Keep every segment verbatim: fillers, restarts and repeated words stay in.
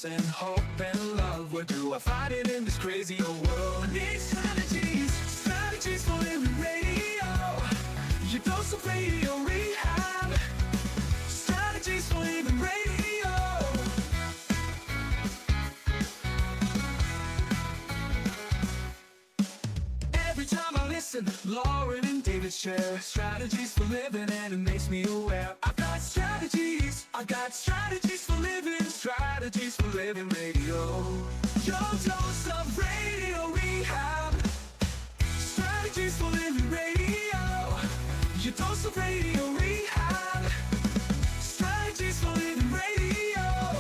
and hope and love. We're through fighting in this crazy old world. Need strategies, strategies for living radio. Your dose of radio rehab. Strategies for living radio. Every time I listen, Lauren and David share strategies for living, and it makes me aware. I've got strategies, I got strategies for living, strategies for living radio. Your dose of radio rehab. Strategies for living radio. Your dose of radio rehab. Strategies for living radio.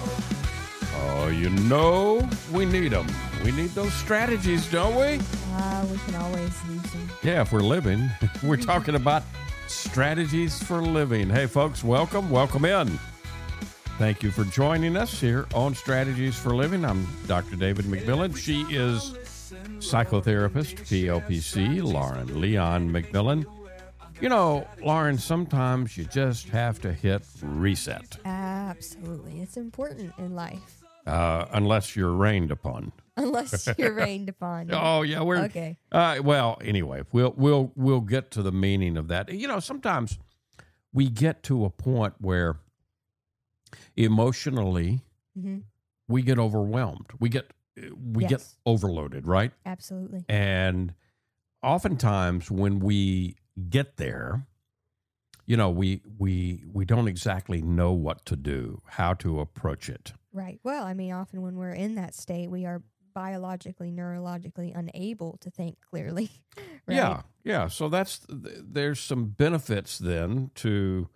Oh, you know we need them. We need those strategies, don't we? Uh, we can always use them. Yeah, if we're living. We're talking about strategies for living. Hey, folks, welcome. Welcome in. Thank you for joining us here on Strategies for Living. I'm Doctor David McMillan. She is psychotherapist, P L P C, Lauren Leon McMillan. You know, Lauren, sometimes you just have to hit reset. Absolutely. It's important in life. Uh, unless you're rained upon. Unless you're rained upon. Oh yeah, we're okay. Uh, well, anyway, we'll we'll we'll get to the meaning of that. You know, sometimes we get to a point where emotionally mm-hmm. we get overwhelmed. We get we yes. get overloaded, right? Absolutely. And oftentimes when we get there, you know, we we we don't exactly know what to do, how to approach it. Right. Well, I mean, often when we're in that state, we are biologically, neurologically unable to think clearly. Right? Yeah, yeah. So that's there's some benefits then to,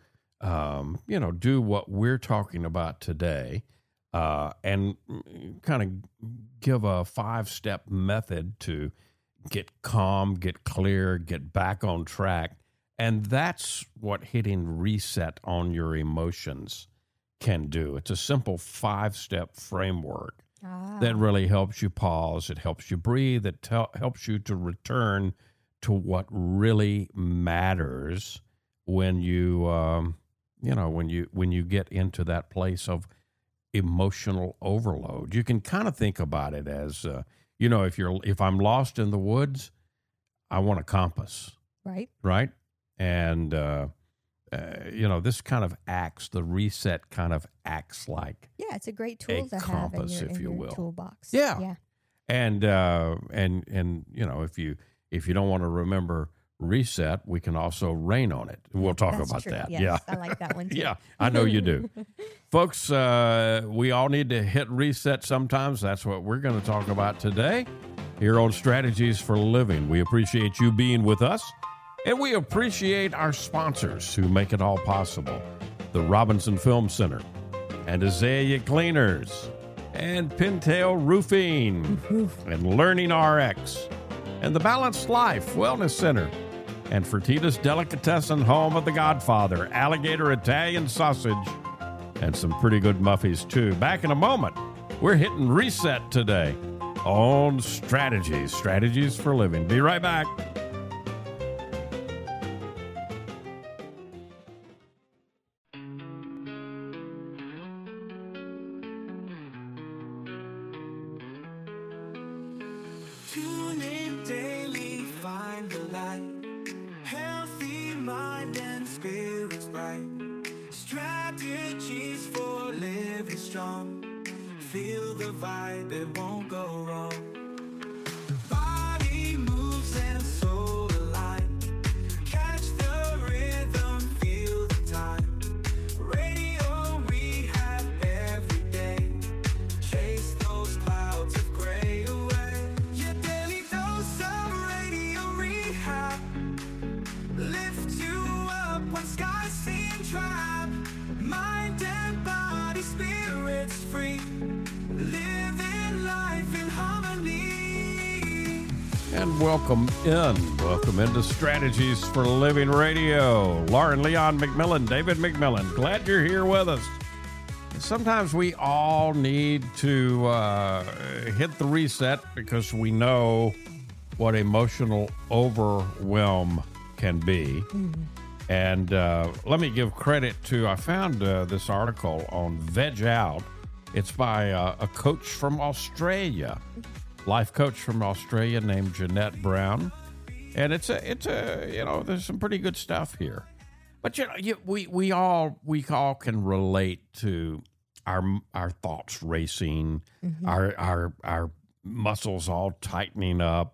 um, you know, do what we're talking about today, uh, and kind of give a five-step method to get calm, get clear, get back on track, and that's what hitting reset on your emotions can do. It's a simple five-step framework ah. that really helps you pause. It helps you breathe. It tel- helps you to return to what really matters when you, um, you know, when you when you get into that place of emotional overload. You can kind of think about it as, uh, you know, if you're if I'm lost in the woods, I want a compass, right, right, and. Uh, Uh, you know, this kind of acts, the reset kind of acts like yeah, it's a great tool a to compass, have in your, if in you your will. toolbox. Yeah, yeah, and uh, and and you know, if you if you don't want to remember reset, we can also rain on it. We'll talk That's about true. that. Yes, yeah, I like that one too. Yeah, I know you do, folks. Uh, we all need to hit reset sometimes. That's what we're going to talk about today here on Strategies for Living. We appreciate you being with us. And we appreciate our sponsors who make it all possible. The Robinson Film Center, and Azalea Cleaners, and Pintail Roofing, and Learning R X, and the Balanced Life Wellness Center, and Fertitas Delicatessen, home of the Godfather, Alligator Italian Sausage, and some pretty good muffies too. Back in a moment, we're hitting reset today on Strategies, Strategies for Living. Be right back. Tune in daily, find the light. Healthy mind and spirits bright. Strategies for living strong. Feel the vibe, it won't go wrong. Body moves and soul align. Catch the rhythm, feel the time. Radio rehab every day. Chase those clouds of gray away. Your daily dose of radio rehab. Lift you up when skies seem trapped. Mind and body, spirits free. Living life in harmony. And welcome in. Welcome into Strategies for Living Radio. Lauren Leon McMillan, David McMillan. Glad you're here with us. Sometimes we all need to uh, hit the reset because we know what emotional overwhelm can be. Mm-hmm. And uh, let me give credit to, I found uh, this article on veg out It's by uh, a coach from Australia, life coach from Australia named Jeanette Brown. And it's a, it's a, you know, there's some pretty good stuff here. But, you know, you, we, we all, we all can relate to our, our thoughts racing, mm-hmm. our, our, our muscles all tightening up.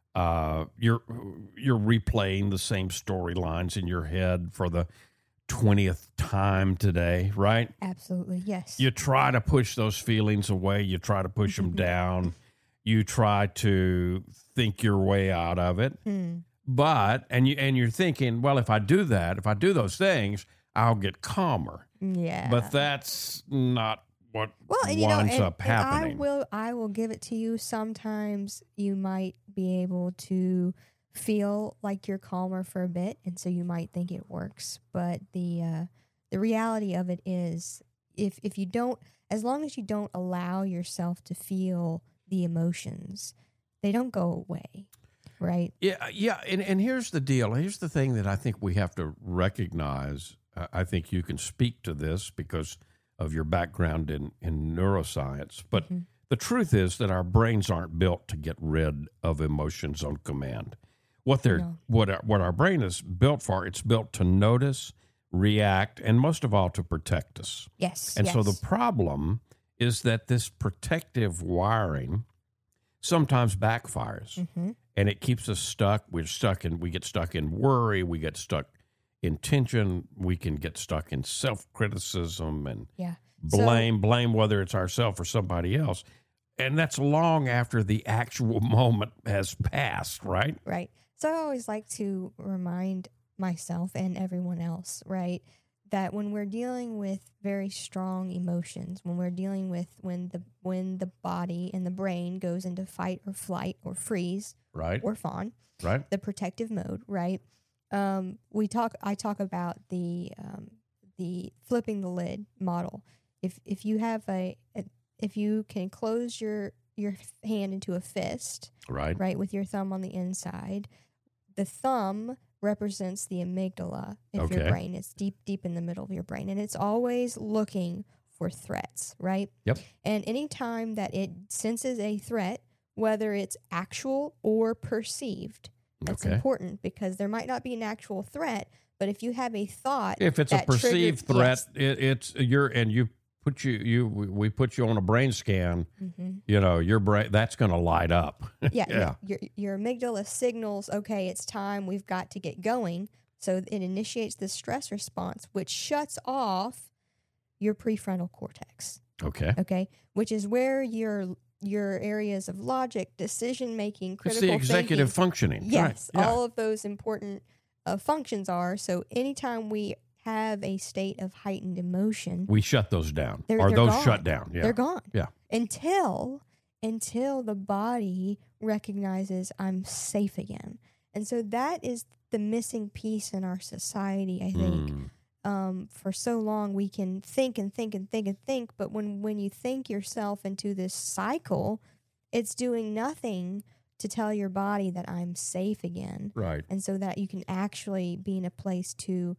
Uh, you're, you're replaying the same storylines in your head for the twentieth time today, right? Absolutely, yes. You try to push those feelings away. You try to push them down. You try to think your way out of it. Hmm. But, and, you, and you're thinking, well, if I do that, if I do those things, I'll get calmer. Yeah. But that's not what well, and, winds you know, and, up and happening. I will, I will give it to you. Sometimes you might be able to feel like you're calmer for a bit, and so you might think it works. But the uh, the reality of it is, if if you don't, as long as you don't allow yourself to feel the emotions, they don't go away, right? Yeah, yeah. And, and here's the deal. Here's the thing that I think we have to recognize. Uh, I think you can speak to this because of your background in, in neuroscience. But mm-hmm. the truth is that our brains aren't built to get rid of emotions on command. What they're no. what our, what our brain is built for, it's built to notice, react, and most of all to protect us. Yes. And yes. so the problem is that this protective wiring sometimes backfires, mm-hmm. and it keeps us stuck. We're stuck in we get stuck in worry, we get stuck in tension, we can get stuck in self-criticism and yeah. blame, so, blame whether it's ourselves or somebody else. And that's long after the actual moment has passed, right? Right. So I always like to remind myself and everyone else, right, that when we're dealing with very strong emotions, when we're dealing with when the when the body and the brain goes into fight or flight or freeze, right, or fawn, right, the protective mode, right. Um, we talk. I talk about the um, the flipping the lid model. If if you have a, a if you can close your your hand into a fist, right, right, with your thumb on the inside. The thumb represents the amygdala of okay. your brain. It's deep, deep in the middle of your brain. And it's always looking for threats, right? Yep. And anytime that it senses a threat, whether it's actual or perceived, that's okay. important because there might not be an actual threat, but if you have a thought, if it's that a perceived triggered, threat, yes. it, it's you're and you put you you we put you on a brain scan. Mm-hmm. You know your brain that's going to light up. yeah, yeah. Your, your amygdala signals, okay, it's time. We've got to get going. So it initiates the stress response, which shuts off your prefrontal cortex. Okay. Okay, which is where your your areas of logic, decision making, critical it's the executive thinking, functioning. Yes, right. yeah. all of those important uh, functions are. So anytime we have a state of heightened emotion, we shut those down, they're, or they're those gone. shut down. Yeah, they're gone. Yeah, until until the body recognizes I'm safe again, and so that is the missing piece in our society. I think mm. um, for so long we can think and think and think and think, but when when you think yourself into this cycle, it's doing nothing to tell your body that I'm safe again, right? And so that you can actually be in a place to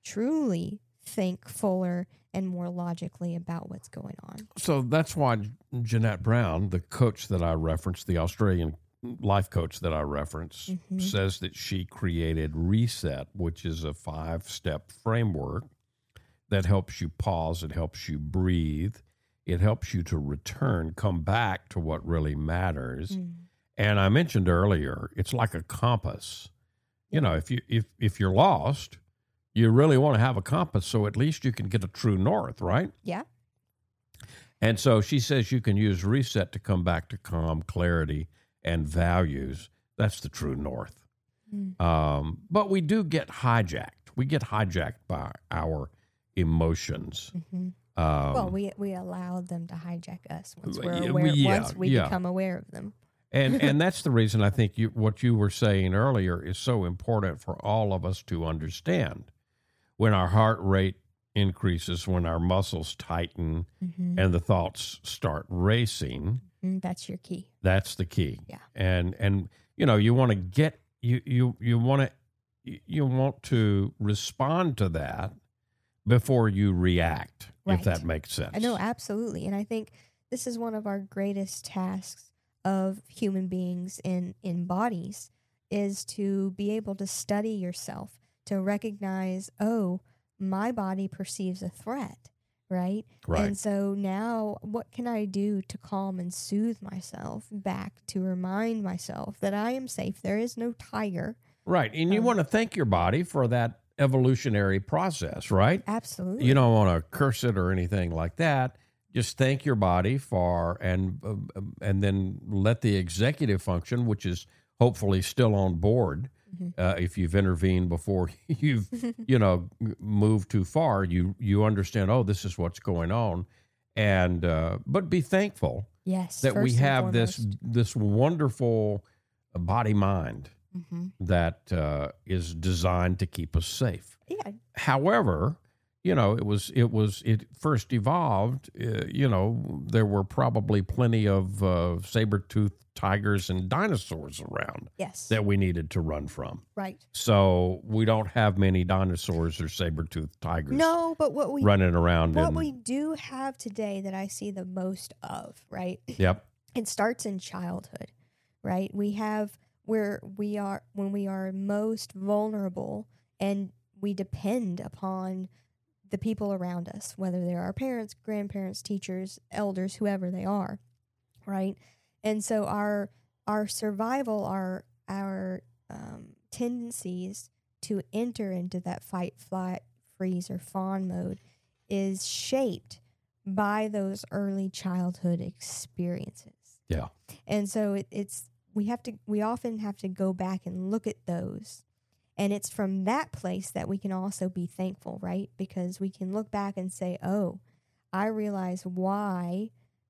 truly think fuller and more logically about what's going on. So that's why Jeanette Brown, the coach that I referenced, the Australian life coach that I referenced, mm-hmm. says that she created Reset, which is a five-step framework that helps you pause, it helps you breathe, it helps you to return, come back to what really matters. Mm. And I mentioned earlier, it's like a compass. You know, if you if if you're lost, you really want to have a compass so at least you can get a true north, right? Yeah. And so she says you can use Reset to come back to calm, clarity, and values. That's the true north. Mm. Um, but we do get hijacked. We get hijacked by our emotions. Mm-hmm. Um, well, we we allow them to hijack us once we're yeah, aware. Yeah, once we yeah. become aware of them. and and that's the reason I think you, what you were saying earlier is so important for all of us to understand. When our heart rate increases, when our muscles tighten, mm-hmm. and the thoughts start racing, mm, that's your key. That's the key. Yeah. And and you know you want to get you you you want to you want to respond to that before you react, Right. if that makes sense. I know, absolutely. And I think this is one of our greatest tasks of human beings in, in bodies is to be able to study yourself, to recognize, oh, my body perceives a threat, right? Right. And so now what can I do to calm and soothe myself back, to remind myself that I am safe? There is no tiger. Right. And you Um, want to thank your body for that evolutionary process, right? Absolutely. You don't want to curse it or anything like that. Just thank your body for, and uh, and then let the executive function, which is hopefully still on board, Mhm. uh, if you've intervened before you've, you know, moved too far, you you understand, oh, this is what's going on. And, uh, but be thankful Yes. that we first and have this, foremost. this wonderful body mind Mhm. that uh, is designed to keep us safe. Yeah. However, you know, it was it was it first evolved. Uh, you know, there were probably plenty of uh, saber-toothed tigers and dinosaurs around Yes. that we needed to run from. Right. So we don't have many dinosaurs or saber-toothed tigers No, but what we running around. what in, we do have today that I see the most of, right? Yep. It starts in childhood, right? We have where we are when we are most vulnerable and we depend upon the people around us, whether they're our parents, grandparents, teachers, elders, whoever they are, right? And so our our survival, our our um, tendencies to enter into that fight, flight, freeze, or fawn mode is shaped by those early childhood experiences. Yeah. And so it, it's we have to we often have to go back and look at those. And it's from that place that we can also be thankful, right? Because we can look back and say, oh, I realize why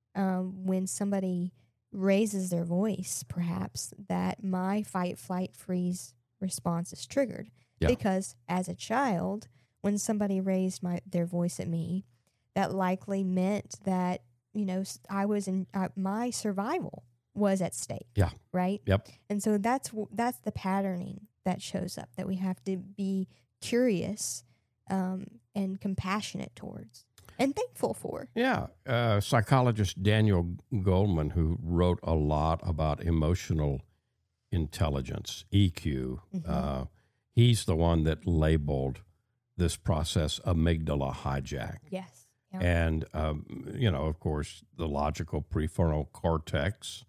um, when somebody raises their voice, perhaps, that my fight, flight, freeze response is triggered. Yeah. Because as a child, when somebody raised my their voice at me, that likely meant that, you know, s- I was in uh, my survival was at stake. Yeah. Right. Yep. And so that's w- that's the patterning that shows up that we have to be curious um, and compassionate towards and thankful for. Yeah. Uh, psychologist Daniel Goleman, who wrote a lot about emotional intelligence, E Q, Mhm. uh, he's the one that labeled this process amygdala hijack. Yes. Yeah. And, um, you know, of course, the logical prefrontal cortex,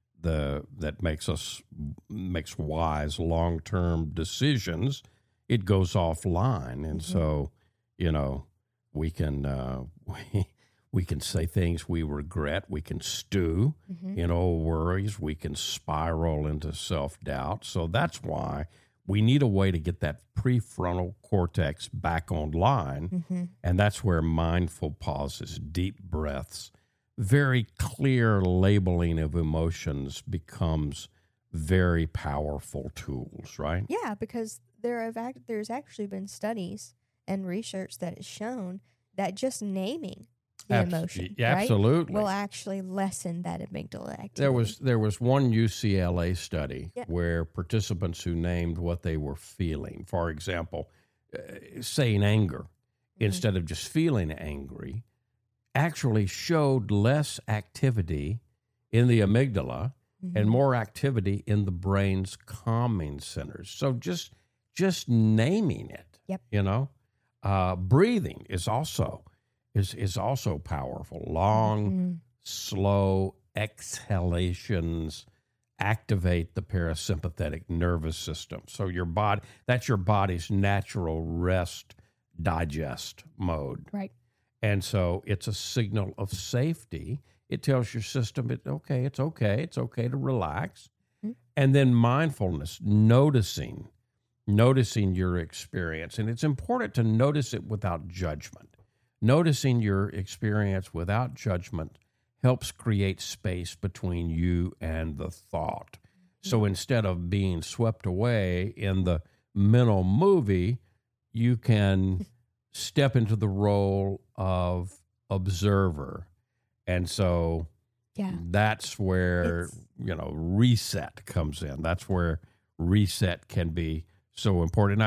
the that makes us makes wise long-term decisions, it goes offline. And Mhm. so, you know, we can uh, we, we can say things we regret. We can stew Mhm. in old worries. We can spiral into self-doubt. So that's why we need a way to get that prefrontal cortex back online. Mhm. And that's where mindful pauses, deep breaths, very clear labeling of emotions becomes very powerful tools, right? Yeah, because there have act- there's actually been studies and research that has shown that just naming the Abs- emotion, yeah, right, absolutely. will actually lessen that amygdala activity. There was there was one U C L A study Yeah. where participants who named what they were feeling, for example, uh, saying anger Mm-hmm. instead of just feeling angry, actually showed less activity in the amygdala Mhm. and more activity in the brain's calming centers. So just just naming it, Yep. you know, uh, breathing is also is is also powerful. Long, Mhm. slow exhalations activate the parasympathetic nervous system. So your body, that's your body's natural rest digest mode. Right. And so it's a signal of safety. It tells your system, it, okay, it's okay. It's okay to relax. Mhm. And then mindfulness, noticing, noticing your experience. And it's important to notice it without judgment. Noticing your experience without judgment helps create space between you and the thought. So instead of being swept away in the mental movie, you can step into the role of observer. And so Yeah. that's where, It's- you know, reset comes in. That's where reset can be so important. Now,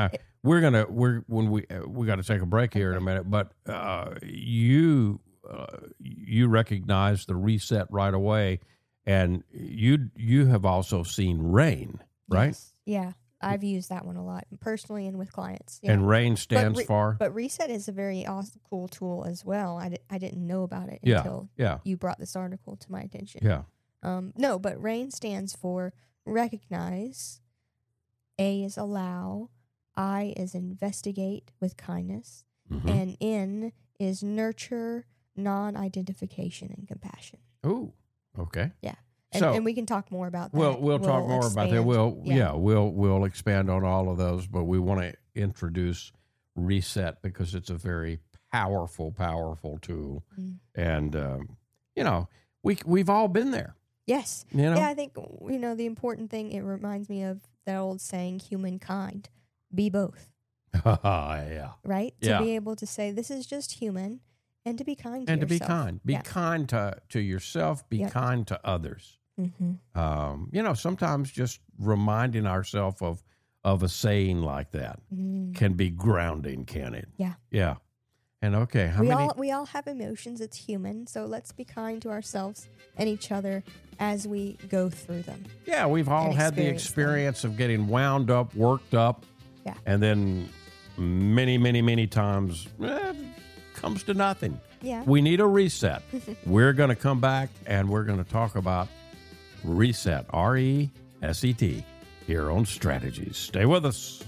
we're gonna we're when we uh, we got to take a break here in a minute, but uh, you uh, you recognize the reset right away, and you you have also seen RAIN, right? Yes. Yeah, I've used that one a lot personally and with clients. Yeah. And RAIN stands but re- for But Reset is a very awesome, cool tool as well. I, di- I didn't know about it yeah until yeah you brought this article to my attention. yeah Um, no, but RAIN stands for recognize. A is allow. I is investigate with kindness. mm-hmm. And N is nurture, non-identification, and compassion. Ooh, okay. Yeah. And, So and we can talk more about that. We'll we'll talk more about that. expand. We'll yeah. Yeah. we'll we'll expand on all of those, but we want to introduce Reset because it's a very powerful, powerful tool, Mm. and um, you know we we've all been there. Yes. You know, Yeah, I think, you know, the important thing, it reminds me of that old saying, humankind, be both, yeah, right? Yeah. To be able to say, this is just human, and to be kind to and to be yourself. kind, be Yeah. kind to to yourself, be Yep. kind to others. Mm-hmm. Um, you know, sometimes just reminding ourselves of of a saying like that Mm. can be grounding, can it? Yeah. Yeah. And okay, how we many? all we all have emotions. It's human, so let's be kind to ourselves and each other as we go through them. Yeah, we've all and had the experience them. experience of getting wound up, worked up, Yeah. and then many, many, many times eh, comes to nothing. Yeah. We need a reset. We're going to come back and we're going to talk about Reset, R E S E T, here on Strategies. Stay with us.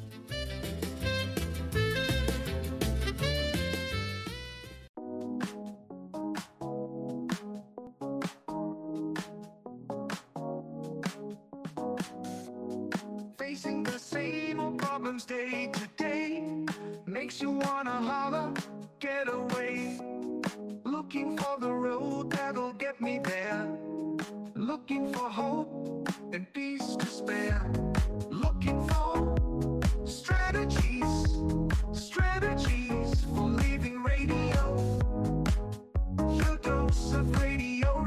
Facing the same old problems day to day makes you wanna holler, get away. Looking for the road that'll get me there. Looking for hope and peace to spare. Looking for strategies, strategies for living radio. Your dose of radio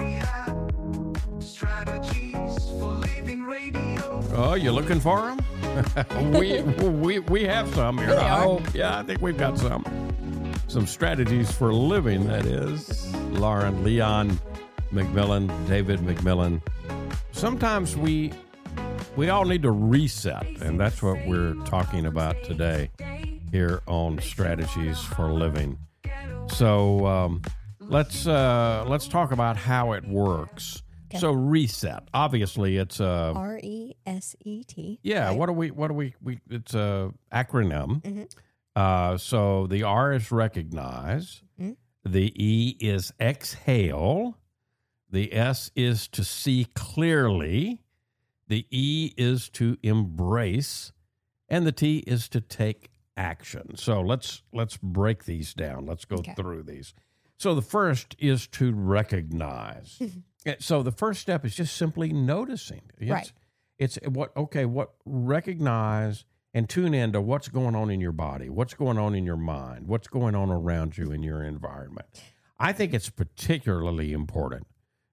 rehab. Strategies for living radio. Oh, you looking for them? we, we we have some here. Really I are. hope. Yeah, I think we've got some. Some strategies for living, that is. Lauren, Leon McMillan, David McMillan. Sometimes we we all need to reset, and that's what we're talking about today here on Strategies for Living. So um, let's uh, let's talk about how it works. Okay. So reset. Obviously, it's a R E S E T. yeah. right? What do we? What do we? We it's a acronym. Mhm. Uh, so the R is recognize. Mhm. The E is exhale. The S is to see clearly. The E is to embrace, and the T is to take action. So let's let's break these down. Let's go Okay. through these. So the first is to recognize. Uh, so the first step is just simply noticing. It's, Right. It's what okay. What recognize and tune into what's going on in your body, what's going on in your mind, what's going on around you in your environment. I think it's particularly important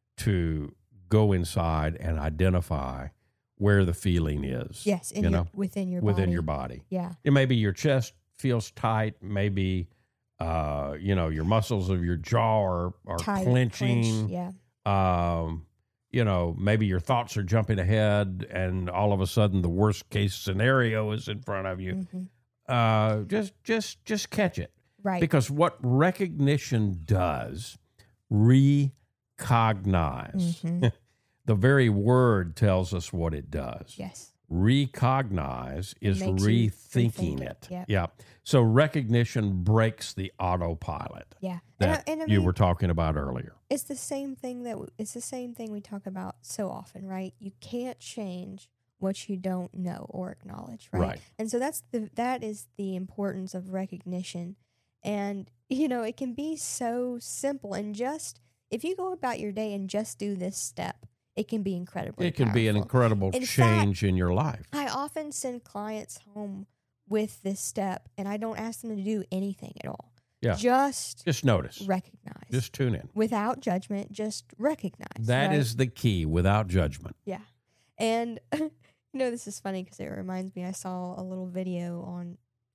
to go inside and identify where the feeling is. Yes, in you your, know, within your within body. your body. Yeah. It may be your chest feels tight, maybe uh, you know, your muscles of your jaw are, are Tight, clenching. clench, yeah. Um, you know, maybe your thoughts are jumping ahead and all of a sudden the worst case scenario is in front of you. hmm Uh, just, just, just catch it. Right. Because what recognition does, recognize. Mhm. The very word tells us what it does. Yes. Recognize is makes you rethinking rethink it. it. Yep. Yeah. So recognition breaks the autopilot Yeah. And I, that and I you mean, were talking about earlier. it's the same thing that w- it's the same thing we talk about so often, right? You can't change what you don't know or acknowledge, right? Right. And so that's the that is the importance of recognition. And you know, it can be so simple and just if you go about your day and just do this step, it can be incredibly It can be an powerful. incredible In change in your life. I often send clients home with this step and I don't ask them to do anything at all. Yeah. Just Just notice. recognize. Just tune in. Without judgment, just recognize. That right? is the key, without judgment. Yeah. And, you know, this is funny because it reminds me, I saw a little video on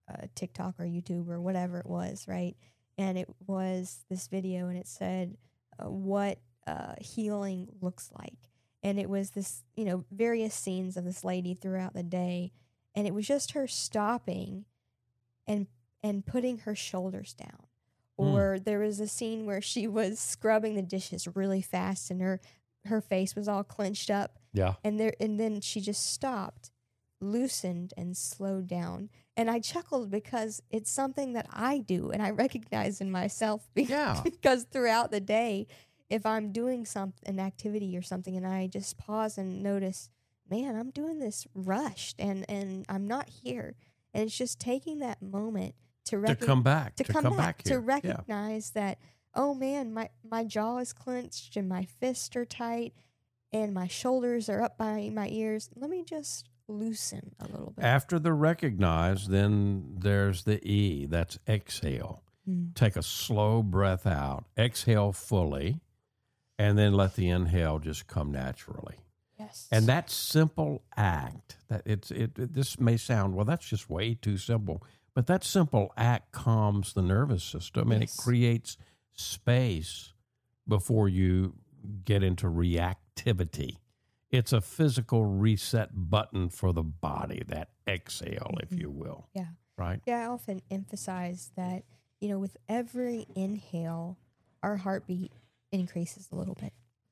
uh, TikTok or YouTube or whatever it was, right? And it was this video, and it said uh, what uh, healing looks like. And it was this, you know, various scenes of this lady throughout the day. And it was just her stopping and and putting her shoulders down. Or mm. there was a scene where she was scrubbing the dishes really fast, and her, her face was all clenched up. Yeah. And there and then she just stopped, loosened, and slowed down. And I chuckled because it's something that I do, and I recognize in myself because, yeah. because throughout the day, if I'm doing some an activity or something and I just pause and notice, man, I'm doing this rushed and, and I'm not here. And it's just taking that moment to, rec- to come back, to, to come, come back, back here. to recognize yeah. that, oh man, my, my jaw is clenched and my fists are tight and my shoulders are up by my ears. Let me just loosen a little bit. After the recognize, then there's the E. That's exhale. Mm. Take a slow breath out. Exhale fully. And then let the inhale just come naturally. Yes. And that simple act, that it's it, it this may sound, well, that's just way too simple. But that simple act calms the nervous system, and yes. it creates space before you get into reactivity. It's a physical reset button for the body, that exhale, mm-hmm. if you will. Yeah. Right? Yeah, I often emphasize that, you know, with every inhale, our heartbeat increases a little bit.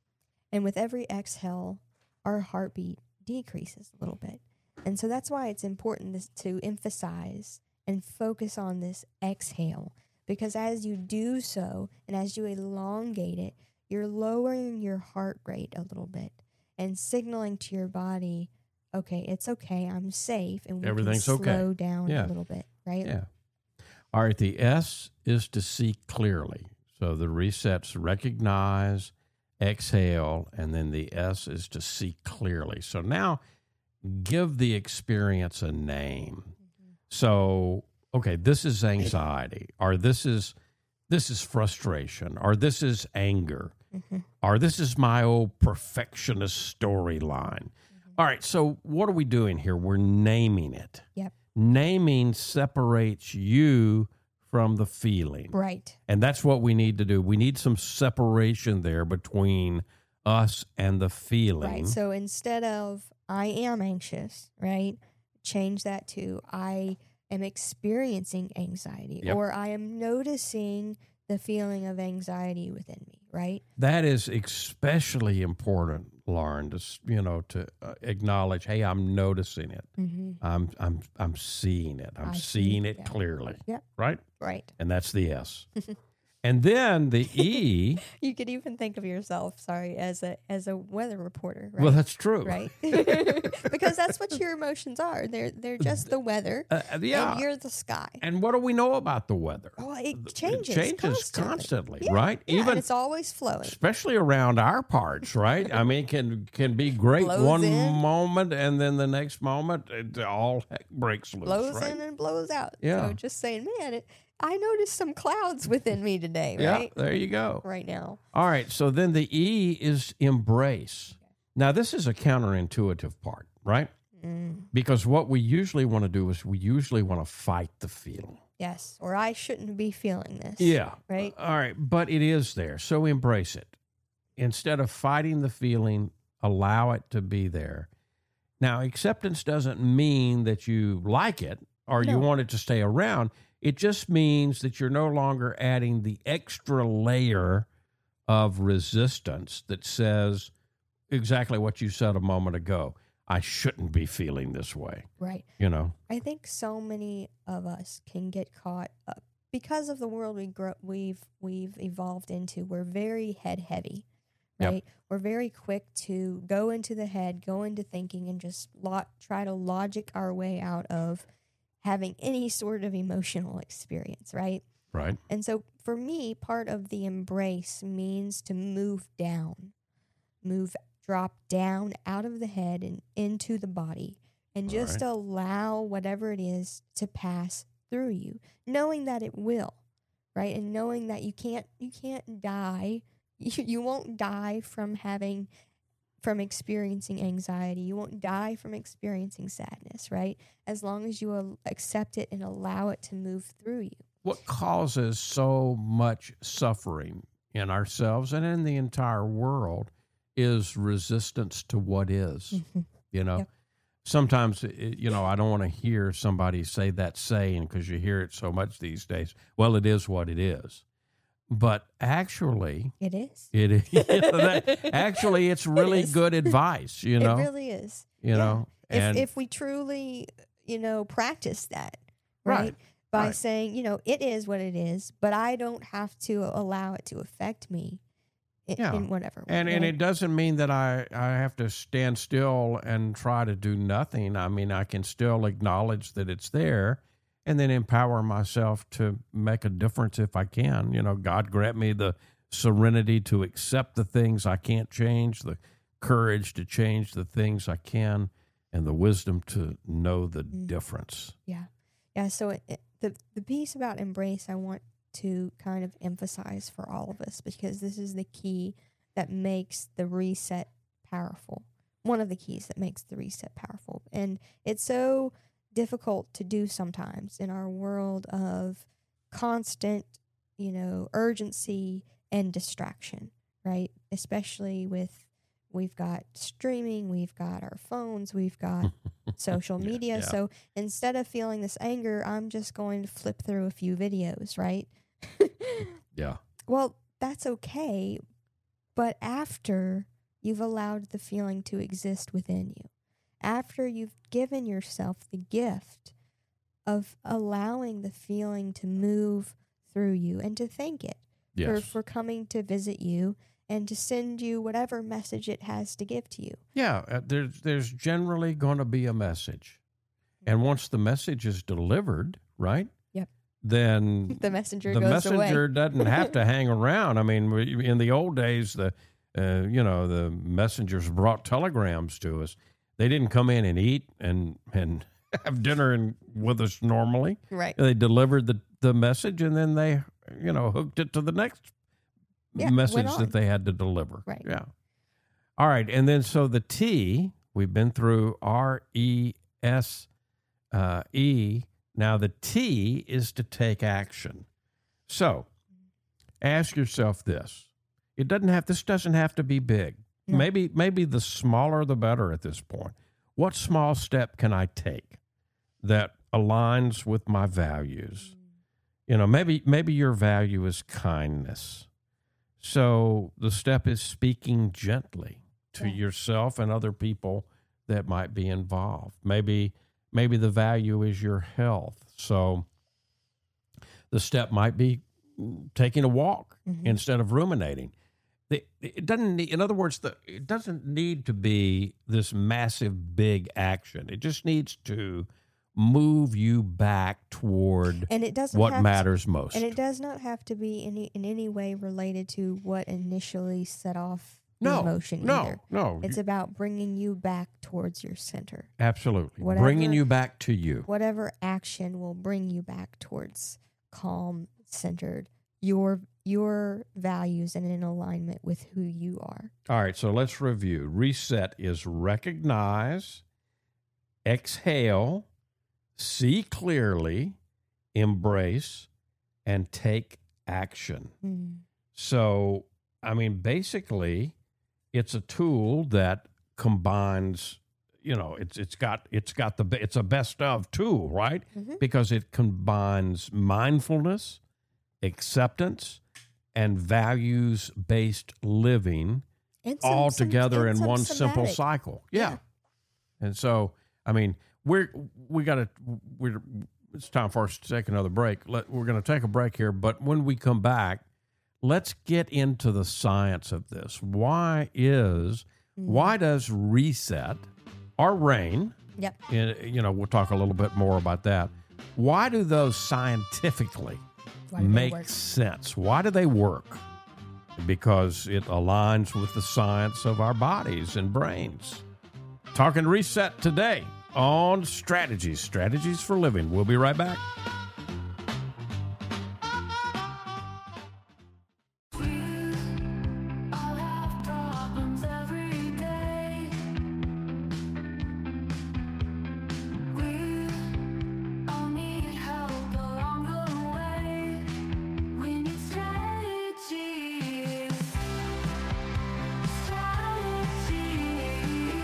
And with every exhale, our heartbeat decreases a little bit. And so that's why it's important to, to emphasize and focus on this exhale, because as you do so and as you elongate it, you're lowering your heart rate a little bit and signaling to your body, okay, it's okay, I'm safe, and we Everything's can slow okay. down yeah. a little bit, right? Yeah. All right, the S is to see clearly. So the resets recognize, exhale, and then the S is to see clearly. So now give the experience a name. Mm-hmm. So, okay, this is anxiety, or this is this is frustration, or this is anger, mm-hmm. or this is my old perfectionist storyline. Mm-hmm. All right, so what are we doing here? We're naming it. Yep. Naming separates you from the feeling. Right. And that's what we need to do. We need some separation there between us and the feeling. Right. So instead of I am anxious, right, change that to I am experiencing anxiety, yep. or I am noticing the feeling of anxiety within me, right? That is especially important, Lauren, to you know to uh, acknowledge, hey, I'm noticing it. Mm-hmm. I'm I'm I'm seeing it. I'm I seeing see, it yeah. clearly. Yeah. Right? Right. And that's the S. And then the E. You could even think of yourself, sorry, as a as a weather reporter, right? Well, that's true. Right? Because that's what your emotions are. They're they're just the weather. Uh, yeah. And you're the sky. And what do we know about the weather? Oh, it changes. It changes constantly, constantly yeah. right? Yeah, even and it's always flowing. Especially around our parts, right? I mean, it can can be great blows one in. moment, and then the next moment, it all heck breaks loose. Blows right? in and blows out. Yeah. So just saying, man, it, I noticed some clouds within me today, right? Yeah, there you go. Right now. All right, so then the E is embrace. Okay. Now, this is a counterintuitive part, right? Mm. Because what we usually want to do is we usually want to fight the feeling. Yes, or I shouldn't be feeling this. Yeah. Right? All right, but it is there, so embrace it. Instead of fighting the feeling, allow it to be there. Now, acceptance doesn't mean that you like it or no. you want it to stay around. It just means that you're no longer adding the extra layer of resistance that says exactly what you said a moment ago. I shouldn't be feeling this way. Right. You know? I think so many of us can get caught up because of the world we grow, we've we've evolved into. We're very head heavy, right? Yep. We're very quick to go into the head, go into thinking, and just lo- try to logic our way out of having any sort of emotional experience, right? Right. And so for me, part of the embrace means to move down, move, drop down out of the head and into the body, and just right. allow whatever it is to pass through you, knowing that it will, right? And knowing that you can't, you can't die. You, you won't die from having from experiencing anxiety. You won't die from experiencing sadness, right? As long as you will accept it and allow it to move through you. What causes so much suffering in ourselves and in the entire world is resistance to what is. Mm-hmm. You know, Yep. sometimes, it, you know, I don't want to hear somebody say that saying because you hear it so much these days. Well, it is what it is. But actually, It is. it is. that- actually, it's really is. good advice, you know, It really is. you Yeah. know, and If if we truly, you know, practice that, Right, right? By right. saying, you know, it is what it is, but I don't have to allow it to affect me in, Yeah. in whatever way. And and right? it doesn't mean that I, I have to stand still and try to do nothing. I mean, I can still acknowledge that it's there and then empower myself to make a difference if I can. You know, God grant me the serenity to accept the things I can't change, the courage to change the things I can, and the wisdom to know the Mm. difference. Yeah. Yeah. So it, it, the, the piece about embrace, I want to kind of emphasize for all of us, because this is the key that makes the reset powerful. One of the keys that makes the reset powerful. And it's so difficult to do sometimes in our world of constant, you know, urgency and distraction, right? Especially with, we've got streaming, we've got our phones, we've got social Yeah, media. yeah. So instead of feeling this anger, I'm just going to flip through a few videos, right? Yeah. Well, that's okay. But after you've allowed the feeling to exist within you, after you've given yourself the gift of allowing the feeling to move through you and to thank it for, Yes. for coming to visit you and to send you whatever message it has to give to you. Yeah, uh, there's there's generally going to be a message, and once the message is delivered, right? Yep. Then The messenger the goes messenger away. doesn't have to hang around. I mean, we- in the old days, the uh, you know the messengers brought telegrams to us. They didn't come in and eat and and have dinner and with us normally. Right. They delivered the the message, and then they you know hooked it to the next Yeah, went message on. that they had to deliver. Right. Yeah. All right. And then so the T, we've been through R E S uh, E. Now the T is to take action. So ask yourself this. It doesn't have, this doesn't have to be big. No. Maybe, maybe the smaller the better at this point. What small step can I take that aligns with my values? You know, maybe, maybe your value is kindness. So the step is speaking gently to Yeah. yourself and other people that might be involved. Maybe maybe the value is your health. So the step might be taking a walk Mhm. instead of ruminating. The- It doesn't need, in other words, the, it doesn't need to be this massive big action. It just needs to move you back toward And it doesn't what have matters to, most. and it does not have to be any in any way related to what initially set off the no, emotion no, either. no. It's about bringing you back towards your center. Absolutely. Whatever- Bringing you back to you. Whatever action will bring you back towards calm, centered, your your values and in alignment with who you are. All right, so let's review. Reset is recognize, exhale, see clearly, embrace, and take action. Mm. So, I mean, basically, it's a tool that combines, you know, it's it's got it's got the it's a best of tool, right? Mhm. Because it combines mindfulness, acceptance, and values-based living And some- all some- together and in some one simple somatic. cycle. Yeah. Yeah. And so, I mean, we're we got to we're it's time for us to take another break. Let, we're going to take a break here, but when we come back, let's get into the science of this. Why is Mm. why does reset or rain? Yep. And, you know, we'll talk a little bit more about that. Why do those scientifically Why do they make work? sense? Why do they work? Because it aligns with the science of our bodies and brains. Talking Reset today on Strategies, Strategies for Living. We'll be right back. All have problems every day.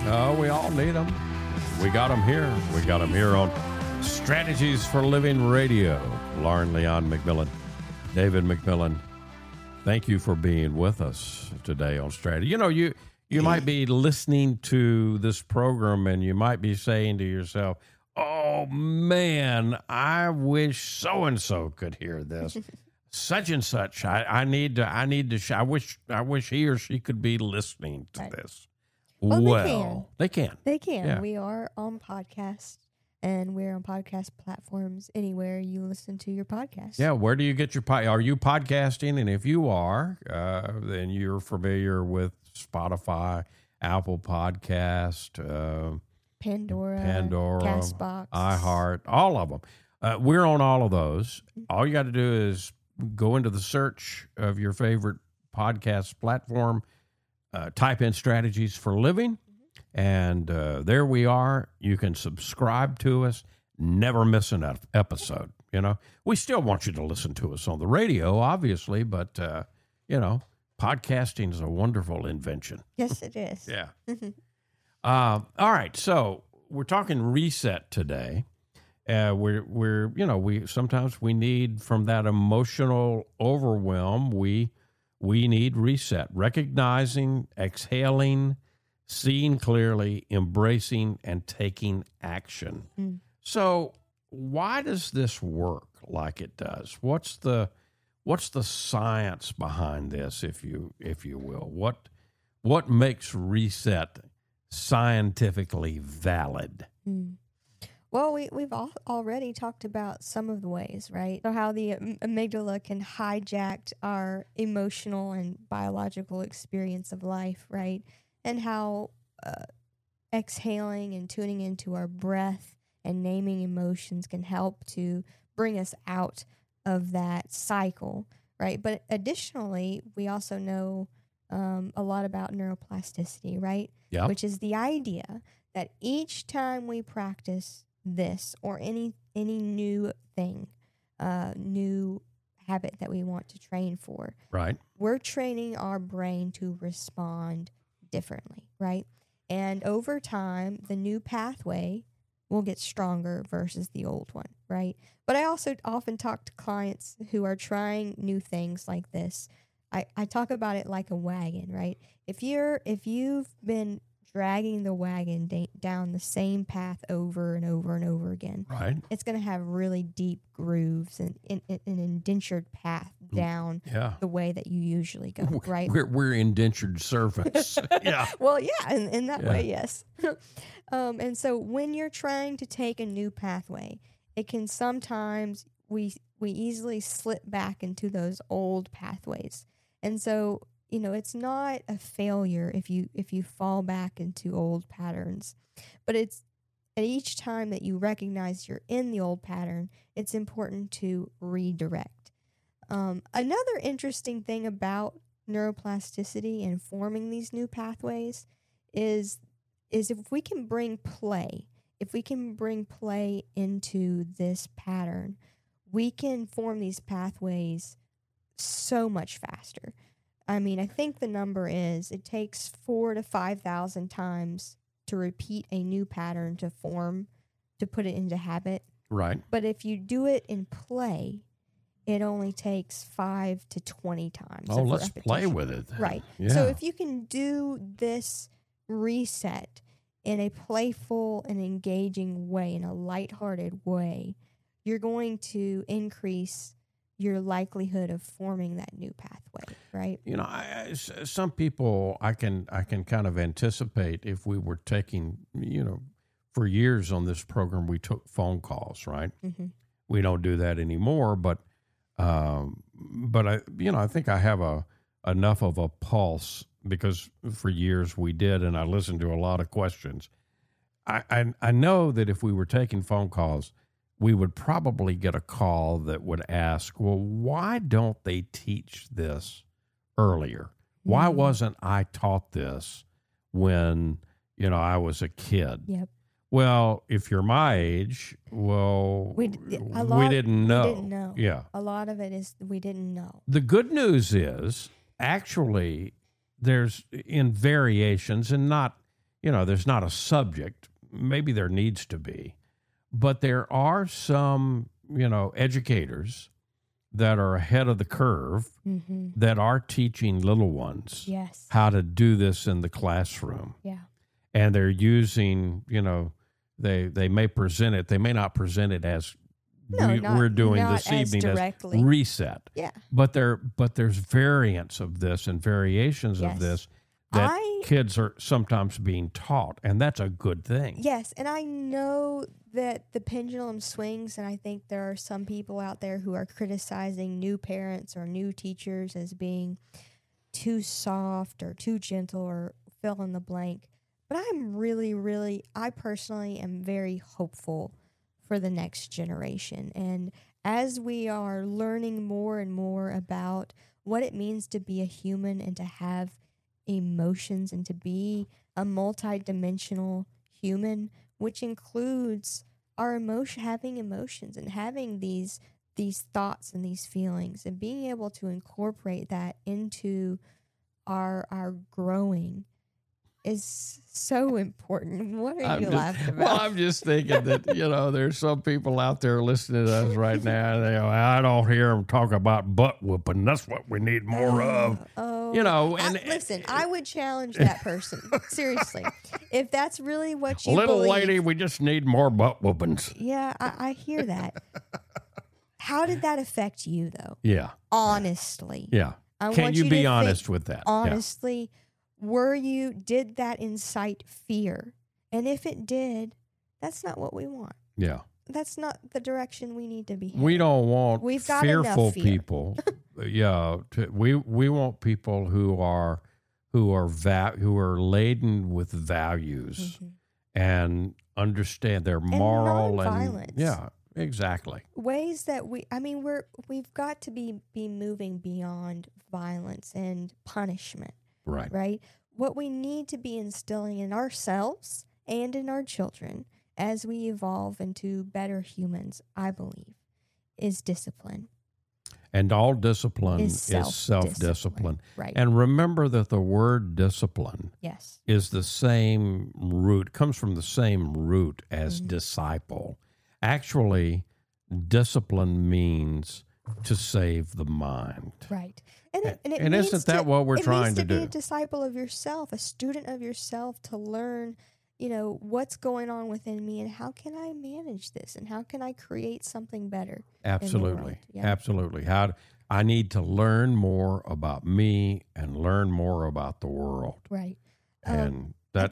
Oh, we all need them. We got them here. We got them here on Strategies for Living Radio. Lauren Leon McMillan, David McMillan, thank you for being with us today on Strategy. You know, you you might be listening to this program and you might be saying to yourself, oh, man, I wish so-and-so could hear this. Such and such. I, I need to, I need to, sh- I wish, I wish he or she could be listening to Right. this. Well, Well, they they can. They can. Yeah. We are on podcast, and we're on podcast platforms anywhere you listen to your podcast. Yeah, where do you get your pod? Are you podcasting? And if you are, uh, then you're familiar with Spotify, Apple Podcast, uh, Pandora, Pandora, Castbox, iHeart, all of them. Uh, we're on all of those. All you got to do is go into the search of your favorite podcast platform, uh, type in Strategies for Living, and uh, there we are. You can subscribe to us, never miss an ep- episode. You know, we still want you to listen to us on the radio, obviously, but, uh, you know, podcasting is a wonderful invention. Yes, it is. Yeah. uh, all right. So we're talking reset today. Uh, we're we're you know we sometimes we need from that emotional overwhelm we we need reset, recognizing, exhaling, seeing clearly, embracing, and taking action. Mm. So why does this work like it does? What's the what's the science behind this, if you if you will? What what makes reset scientifically valid? Mm. Well, we, we've all already talked about some of the ways, right? So how the am- amygdala can hijack our emotional and biological experience of life, right? And how uh, exhaling and tuning into our breath and naming emotions can help to bring us out of that cycle, right? But additionally, we also know um, a lot about neuroplasticity, right? Yeah. Which is the idea that each time we practice this or any any new thing, uh, new habit that we want to train for, Right. we're training our brain to respond differently, right? And over time, the new pathway will get stronger versus the old one, right? But I also often talk to clients who are trying new things like this. I, I talk about it like a wagon, right? If you're if you've been dragging the wagon da- down the same path over and over and over again, Right. it's going to have really deep grooves and in, in, an indentured path down Yeah. the way that you usually go, right? We're we're indentured servants. Yeah. Well, yeah, in, in that Yeah. way, yes. um, and so when you're trying to take a new pathway, it can sometimes we we easily slip back into those old pathways. And so, you know, it's not a failure if you if you fall back into old patterns, but it's at each time that you recognize you're in the old pattern, it's important to redirect. Um, another interesting thing about neuroplasticity and forming these new pathways is is if we can bring play, if we can bring play into this pattern, we can form these pathways so much faster. I mean, I think the number is it takes four to five thousand times to repeat a new pattern to form, to put it into habit. Right. But if you do it in play, it only takes five to twenty times. Oh, of let's play repetition. with it. then. Right. Yeah. So if you can do this reset in a playful and engaging way, in a lighthearted way, you're going to increase your likelihood of forming that new pathway, right? You know, I, I- s- some people I can I can kind of anticipate if we were taking, you know, for years on this program we took phone calls, right? Mm-hmm. We don't do that anymore, but um, but I you know I think I have a enough of a pulse because for years we did, and I listened to a lot of questions. I I, I know that if we were taking phone calls, we would probably get a call that would ask, well, why don't they teach this earlier? Why Mhm. wasn't I taught this when, you know, I was a kid? Yep. Well, if you're my age, well, We d- a we lot- didn't we know. didn't know. Yeah. A lot of it is we didn't know. The good news is actually there's in variations and not, you know, there's not a subject. Maybe there needs to be. But there are some, you know, educators that are ahead of the curve Mm-hmm. that are teaching little ones Yes. how to do this in the classroom. Yeah. And they're using, you know, they they may present it. They may not present it as No, we, not- we're doing not this as evening directly. as reset. Yeah. But there but there's variants of this and variations Yes. of this that I- kids are sometimes being taught, and that's a good thing. Yes, and I know that the pendulum swings, and I think there are some people out there who are criticizing new parents or new teachers as being too soft or too gentle or fill in the blank. But I'm really, really, I personally am very hopeful for the next generation. And as we are learning more and more about what it means to be a human and to have emotions and to be a multidimensional human, which includes our emotion, having emotions and having these these thoughts and these feelings, and being able to incorporate that into our our growing is so important. What are I'm you just- laughing Well, about? I'm just thinking that, you know, there's some people out there listening to us right now. And they go, I don't hear them talk about butt whooping. That's what we need more of. Oh, You know, I- and listen, I would challenge that person seriously. If that's really what you little believe, lady, we just need more butt whoopings. yeah, I, I hear that. How did that affect you, though? Yeah. Honestly, Yeah. I Can want you you be to honest think with that? honestly, were you? Did that incite fear? And if it did, that's not what we want. Yeah. Yeah. That's not the direction we need to be. We headed. don't want We've got enough fearful fear. people. yeah. To, we we want people who are who are va- who are laden with values Mhm. and understand their moral and nonviolence. yeah, exactly. Ways that we I mean we're we've got to be be moving beyond violence and punishment, Right. right? What we need to be instilling in ourselves and in our children as we evolve into better humans, I believe, is discipline. And all discipline Is is self-discipline. self-discipline. Right. And remember that the word discipline Yes. is the same root, comes from the same root as Mhm. disciple. Actually, discipline means to save the mind. Right. And it, and, it And isn't means that to- what we're it trying means to to be do? a disciple of yourself, a student of yourself, to learn, you know, what's going on within me and how can I manage this and how can I create something better. Absolutely. Yeah. Absolutely. How I need to learn more about me and learn more about the world. Right. Um, And that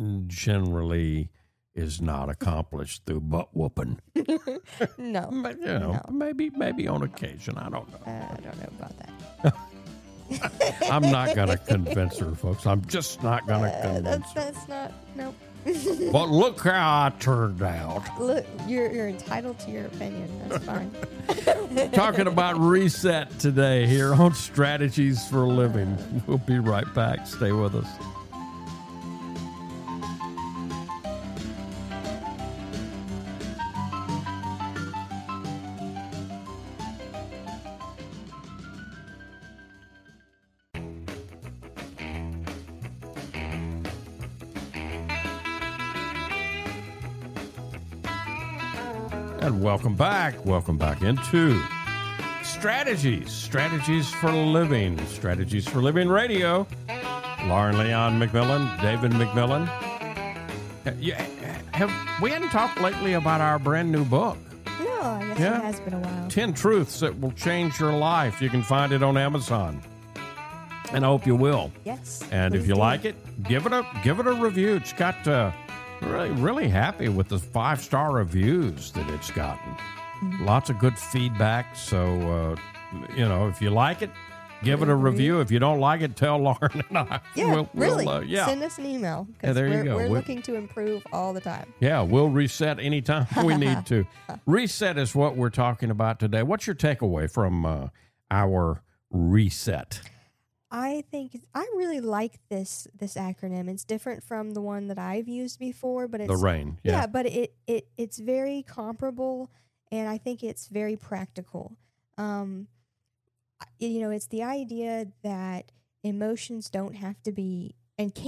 generally is not accomplished through butt whooping. no, But you know, No. maybe maybe on occasion. I don't know. uh, I don't know about that. I'm not gonna convince her, folks. I'm just not gonna Uh, convince that's her. that's not nope. But look how I turned out. Look, you're you're entitled to your opinion. That's fine. Talking about reset today here on Strategies for Living. We'll be right back. Stay with us. And welcome back. Welcome back into Strategies. Strategies for Living. Strategies for Living Radio. Lauren Leon McMillan, David McMillan. Uh, yeah, have we hadn't talked lately about our brand new book, No, I guess Yeah. it has been a while. ten Truths That Will Change Your Life. You can find it on Amazon. And I hope you will. Yes. And if please you do. like it, give it a give it a review. It's got uh, really really happy with the five star reviews that it's gotten. Mm-hmm. Lots of good feedback. So uh, you know, if you like it, give it a review. If you don't like it, tell Lauren and I. Yeah, We'll- really. we'll, uh, yeah, Send us an email. 'cause Yeah, there you we're, go. We're We- looking to improve all the time. yeah. We'll reset anytime we need to. Reset is what we're talking about today. What's your takeaway from uh, our reset? I think it's- I really like this this acronym. It's different from the one that I've used before, but it's The rain. yeah, Yeah. but it, it it's very comparable, and I think it's very practical. Um, I- you know, it's the idea that emotions don't have to be and can't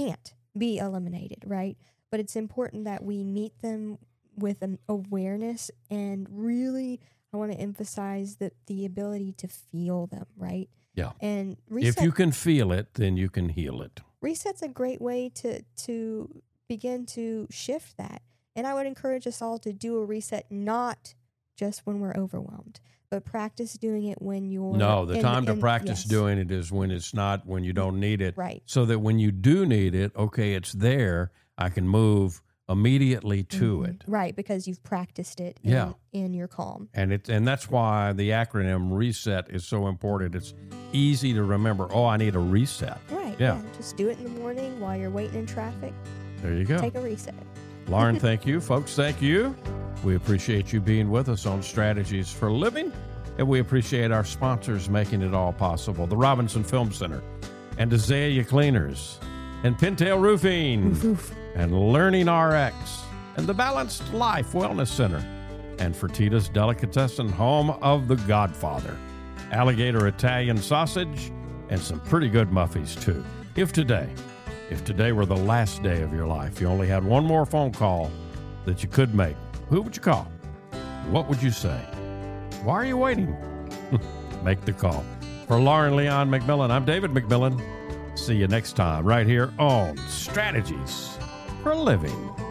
be eliminated, right? But it's important that we meet them with an awareness, and really, I want to emphasize that the ability to feel them, right? Yeah. And reset, if you can feel it, then you can heal it. Reset's a great way to to begin to shift that. And I would encourage us all to do a reset, not just when we're overwhelmed, but practice doing it when you're... No, the in, time to in, practice yes. doing it is when it's not, when you don't need it. Right. So that when you do need it, okay, it's there, I can move immediately to Mhm. it. Right, because you've practiced it in, Yeah. in your calm. And it and that's why the acronym RESET is so important. It's easy to remember. Oh, I need a reset. Right. Yeah. Just do it in the morning while you're waiting in traffic. There you go. Take a reset. Lauren, thank you. Folks, thank you. We appreciate you being with us on Strategies for Living, and we appreciate our sponsors making it all possible. The Robinson Film Center, and Azalea Cleaners, and Pintail Roofing, Oof, oof. and Learning R X, and the Balanced Life Wellness Center, and Fertitta's Delicatessen, home of the Godfather, Alligator Italian Sausage, and some pretty good Muffies, too. If today, if today were the last day of your life, you only had one more phone call that you could make, who would you call? What would you say? Why are you waiting? Make the call. For Lauren Leon McMillan, I'm David McMillan. See you next time right here on Strategies for Living.